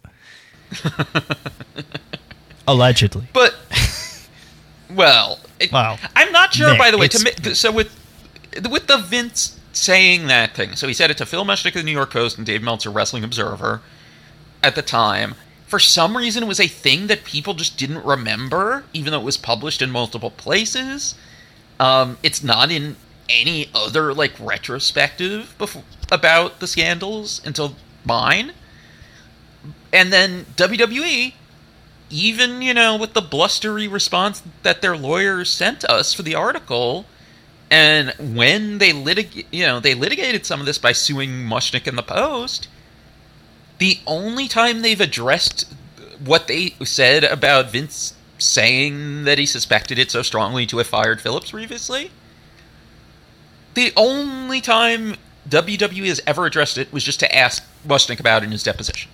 Allegedly. But, well, it, wow. I'm not sure, Nick, by the way, to, so with with the Vince saying that thing, so he said it to Phil Mushnick of the New York Post and Dave Meltzer, Wrestling Observer, at the time. For some reason, it was a thing that people just didn't remember, even though it was published in multiple places. Um, it's not in any other, like, retrospective before, about the scandals until mine. And then W W E, even, you know, with the blustery response that their lawyers sent us for the article, and when they litig- you know, they litigated some of this by suing Mushnick and the Post, the only time they've addressed what they said about Vince saying that he suspected it so strongly to have fired Phillips previously, the only time W W E has ever addressed it was just to ask Mushnick about it in his deposition.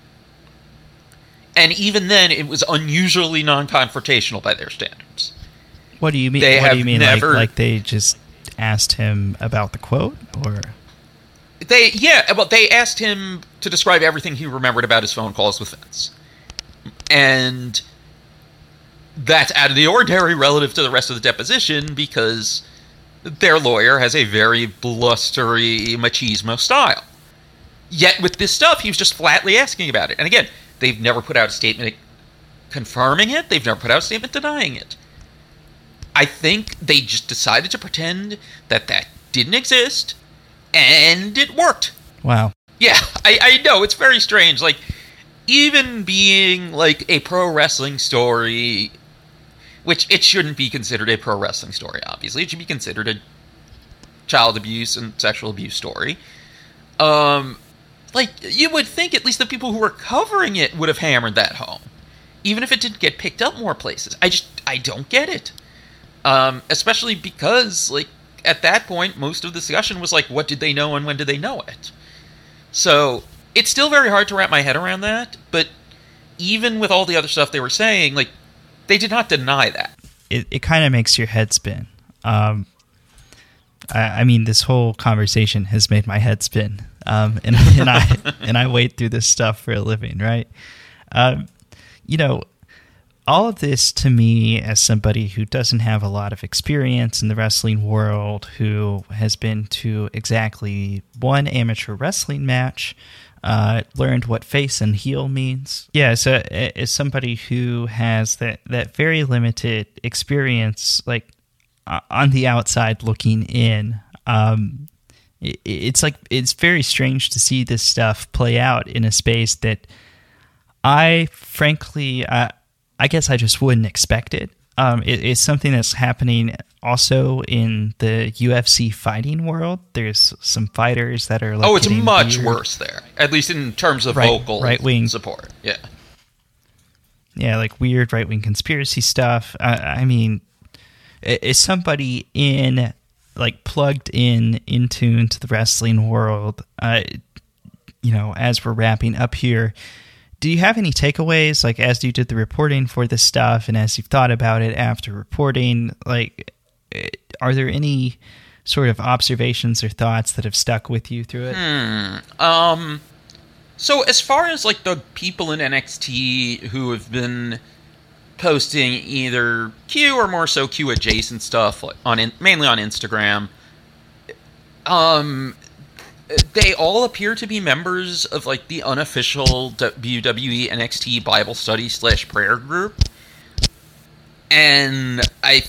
And even then, it was unusually non-confrontational by their standards. What do you mean? They what have do you mean? never, like, like they just asked him about the quote, or they? Yeah, well, they asked him to describe everything he remembered about his phone calls with Vince, and that's out of the ordinary relative to the rest of the deposition because their lawyer has a very blustery machismo style. Yet with this stuff, he was just flatly asking about it, and again, they've never put out a statement confirming it. They've never put out a statement denying it. I think they just decided to pretend that that didn't exist, and it worked. Wow. Yeah, I, I know, it's very strange. Like, even being, like, a pro wrestling story, which it shouldn't be considered a pro wrestling story, obviously. It should be considered a child abuse and sexual abuse story. Um, like, you would think at least the people who were covering it would have hammered that home, even if it didn't get picked up more places. I just, I don't get it. Um, especially because, like, at that point, most of the discussion was like, what did they know and when did they know it? So, it's still very hard to wrap my head around that, but even with all the other stuff they were saying, like, they did not deny that. It it kind of makes your head spin. Um, I, I mean, this whole conversation has made my head spin, um, and and I and I wade through this stuff for a living, right? Um, you know. All of this, to me, as somebody who doesn't have a lot of experience in the wrestling world, who has been to exactly one amateur wrestling match, uh, learned what face and heel means. Yeah, so as somebody who has that, that very limited experience, like uh, on the outside looking in, um, it, it's like it's very strange to see this stuff play out in a space that I, frankly, uh, I guess I just wouldn't expect it. Um, it. It's something that's happening also in the U F C fighting world. There's some fighters that are like, oh, it's much weird. worse there, at least in terms of right, vocal right-wing support. Yeah, yeah, like weird right-wing conspiracy stuff. I, I mean, is somebody in like plugged in, in tune to the wrestling world? Uh, you know, as we're wrapping up here. Do you have any takeaways, like as you did the reporting for this stuff and as you've thought about it after reporting, like are there any sort of observations or thoughts that have stuck with you through it? Hmm. Um, so as far as like the people in N X T who have been posting either Q or more so Q adjacent stuff on in, mainly on Instagram, um... they all appear to be members of, like, the unofficial W W E N X T Bible study slash prayer group. And I...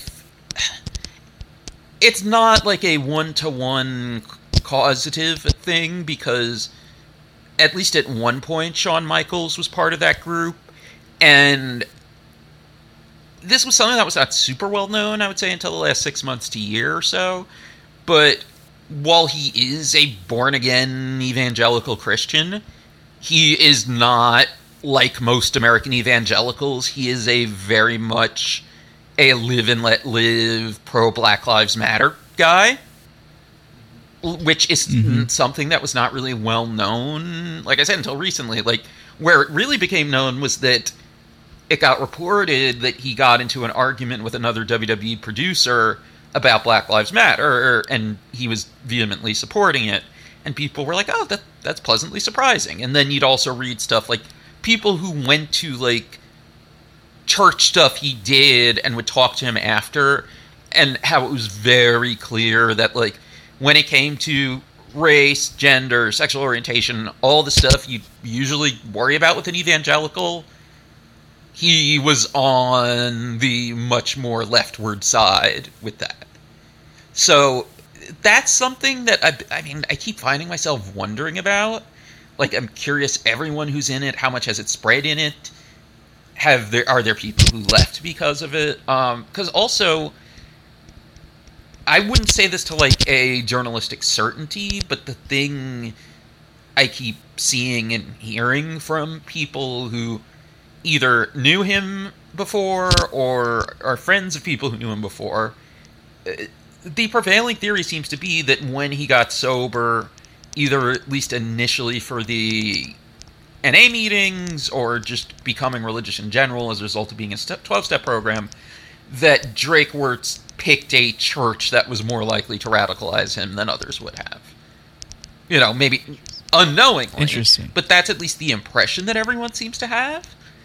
It's not, like, a one-to-one causative thing, because at least at one point, Shawn Michaels was part of that group. And this was something that was not super well known, I would say, until the last six months to a year or so. But while he is a born-again evangelical Christian, he is not like most American evangelicals, he is a very much a live and let live, pro Black Lives Matter guy, which is mm-hmm. something that was not really well known, like I said, until recently. Like, where it really became known was that it got reported that he got into an argument with another W W E producer about Black Lives Matter, and he was vehemently supporting it. And people were like, oh, that that's pleasantly surprising. And then you'd also read stuff like people who went to, like, church stuff he did and would talk to him after, and how it was very clear that, like, when it came to race, gender, sexual orientation, all the stuff you usually worry about with an evangelical, he was on the much more leftward side with that. So that's something that, I, I mean, I keep finding myself wondering about. Like, I'm curious, everyone who's in it, how much has it spread in it? Have there Are there people who left because of it? Um, because also, I wouldn't say this to, like, a journalistic certainty, but the thing I keep seeing and hearing from people who either knew him before or are friends of people who knew him before, the prevailing theory seems to be that when he got sober, either at least initially for the N A meetings or just becoming religious in general as a result of being a twelve-step program, that Drake Wuertz picked a church that was more likely to radicalize him than others would have. You know, maybe unknowingly. Interesting. But that's at least the impression that everyone seems to have.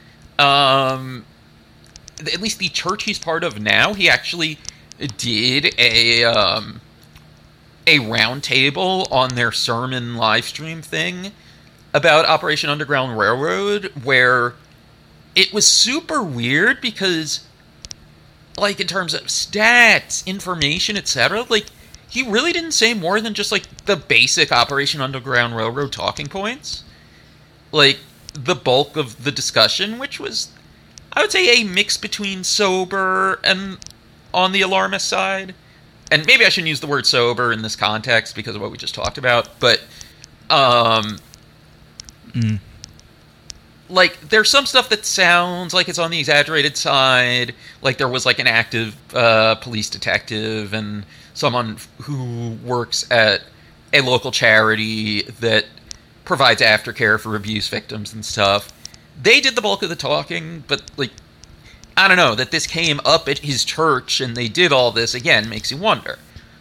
Um, at least the church he's part of now, he actually did a um, a round table on their sermon live stream thing about Operation Underground Railroad, where it was super weird because, like, in terms of stats, information, et cetera, like, he really didn't say more than just, like, the basic Operation Underground Railroad talking points. Like, the bulk of the discussion, which was, I would say, a mix between sober and on the alarmist side. And maybe I shouldn't use the word sober in this context because of what we just talked about, but, um... Mm. like, there's some stuff that sounds like it's on the exaggerated side. Like, there was, like, an active uh, police detective and someone who works at a local charity that provides aftercare for abuse victims and stuff. They did the bulk of the talking, but, like, I don't know, that this came up at his church and they did all this, again, makes you wonder.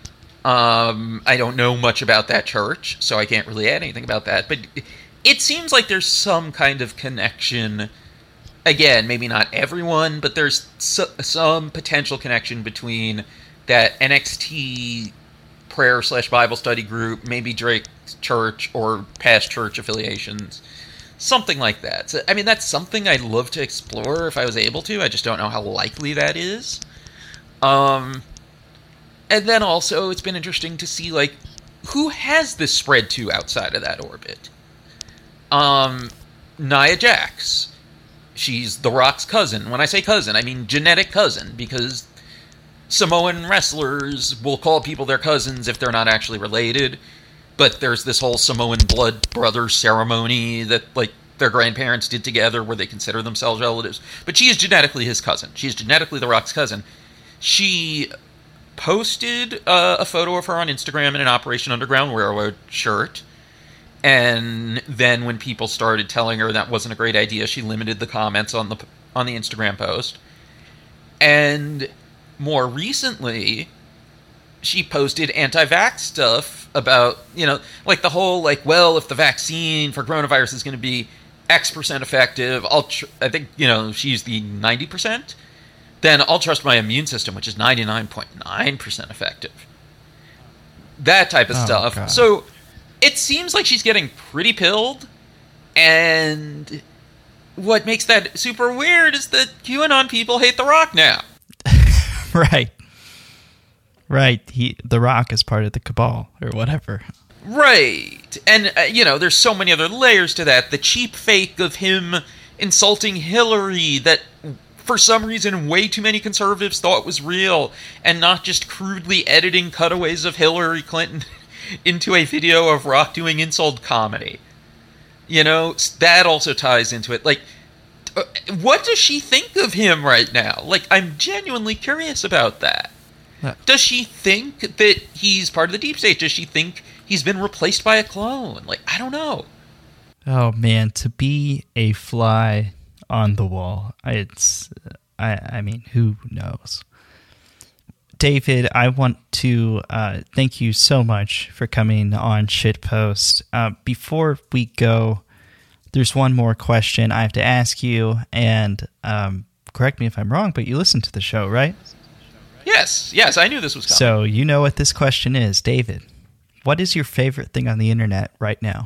Um, I don't know much about that church, so I can't really add anything about that, but it seems like there's some kind of connection. Again, maybe not everyone, but there's so, some potential connection between that N X T prayer slash Bible study group, maybe Drake's church or past church affiliations, something like that. So, I mean, that's something I'd love to explore if I was able to. I just don't know how likely that is. Um, and then also, it's been interesting to see, like, who has this spread to outside of that orbit? Um, Nia Jax. She's The Rock's cousin. When I say cousin, I mean genetic cousin, because Samoan wrestlers will call people their cousins if they're not actually related. But there's this whole Samoan blood brother ceremony that, like, their grandparents did together where they consider themselves relatives. But she is genetically his cousin. She is genetically The Rock's cousin. She posted uh, a photo of her on Instagram in an Operation Underground Railroad shirt. And then when people started telling her that wasn't a great idea, she limited the comments on the on the Instagram post. And more recently, she posted anti-vax stuff about, you know, like the whole, like, well, if the vaccine for coronavirus is going to be X percent effective, I'll tr- I think, you know, she used the ninety percent, then I'll trust my immune system, which is ninety-nine point nine percent effective. That type of oh, stuff. God. So it seems like she's getting pretty pilled, and what makes that super weird is that QAnon people hate The Rock now. Right. Right. He, The Rock is part of the cabal, or whatever. Right. And, uh, you know, there's so many other layers to that. The cheap fake of him insulting Hillary that, for some reason, way too many conservatives thought was real, and not just crudely editing cutaways of Hillary Clinton into a video of Rock doing insult comedy. You know, that also ties into it. Like, uh, what does she think of him right now? Like, I'm genuinely curious about that. Yeah. Does she think that he's part of the deep state? Does she think he's been replaced by a clone? Like, I don't know. Oh man, to be a fly on the wall, it's, I, I mean, who knows? David, I want to uh, thank you so much for coming on Shitpost. Uh, before we go, there's one more question I have to ask you, and um, correct me if I'm wrong, but you listened to the show, right? Yes, yes, I knew this was coming. So you know what this question is. David, what is your favorite thing on the internet right now?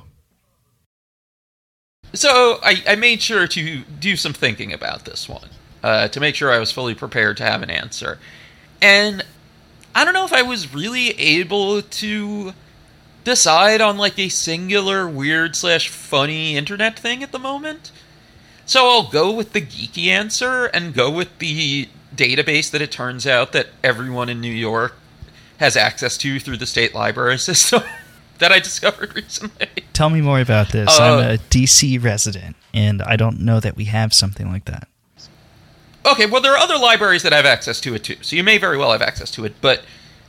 So I, I made sure to do some thinking about this one, uh, to make sure I was fully prepared to have an answer. And I don't know if I was really able to decide on like a singular weird slash funny internet thing at the moment. So I'll go with the geeky answer and go with the database that it turns out that everyone in New York has access to through the state library system that I discovered recently. Tell me more about this. Uh, I'm a D C resident, and I don't know that we have something like that. Okay, well, there are other libraries that have access to it, too, so you may very well have access to it, but...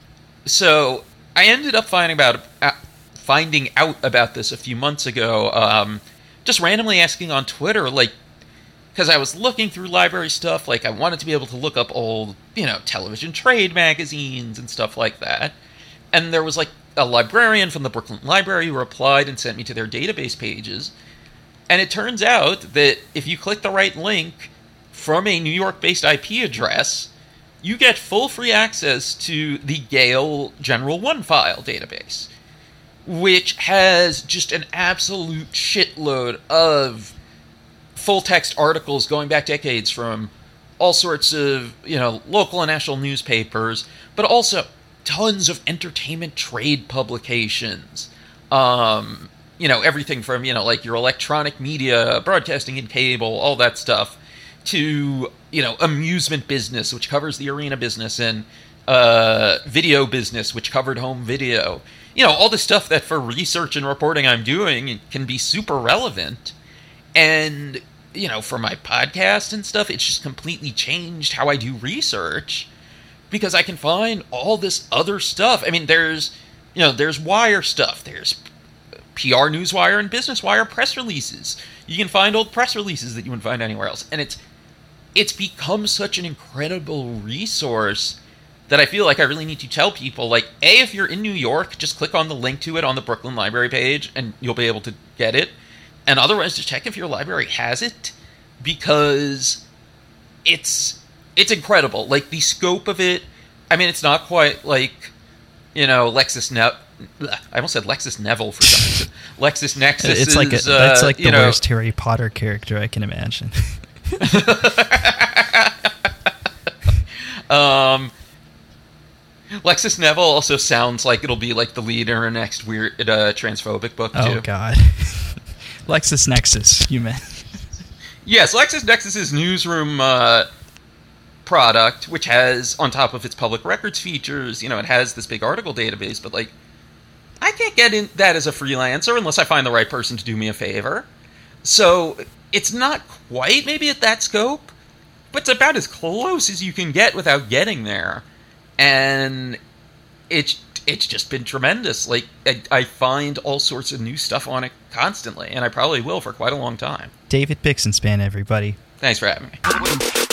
So, I ended up finding about uh, finding out about this a few months ago, um, just randomly asking on Twitter, like, because I was looking through library stuff, like, I wanted to be able to look up old, you know, television trade magazines and stuff like that, and there was, like, a librarian from the Brooklyn Library who replied and sent me to their database pages, and it turns out that if you click the right link from a New York-based I P address, you get full free access to the Gale General one file database, which has just an absolute shitload of full-text articles going back decades from all sorts of, you know, local and national newspapers, but also tons of entertainment trade publications. Um, you know, everything from, you know, like your electronic media, broadcasting and cable, all that stuff, to, you know, amusement business, which covers the arena business, and uh, video business, which covered home video. You know, all the stuff that for research and reporting I'm doing can be super relevant. And, you know, for my podcast and stuff, it's just completely changed how I do research, because I can find all this other stuff. I mean, there's, you know, there's Wire stuff. There's P R Newswire and Business Wire press releases. You can find old press releases that you wouldn't find anywhere else. And it's it's become such an incredible resource that I feel like I really need to tell people, like, A, if you're in New York, just click on the link to it on the Brooklyn Library page, and you'll be able to get it. And otherwise, just check if your library has it, because it's it's incredible. Like, the scope of it, I mean, it's not quite like, you know, Lexis Ne- I almost said Lexis Neville for some reason. LexisNexis it's like a, is, that's uh, like the you know, worst Harry Potter character I can imagine. um, Lexis Neville also sounds like it'll be like the lead in our next weird uh, transphobic book, too. Oh, God. LexisNexis, you meant. Yes, LexisNexis's newsroom uh, product, which has, on top of its public records features, you know, it has this big article database, but, like, I can't get in that as a freelancer unless I find the right person to do me a favor. So it's not quite maybe at that scope, but it's about as close as you can get without getting there. And it's it's just been tremendous. Like, I, I find all sorts of new stuff on it constantly, and I probably will for quite a long time. David Bixenspan, everybody. Thanks for having me.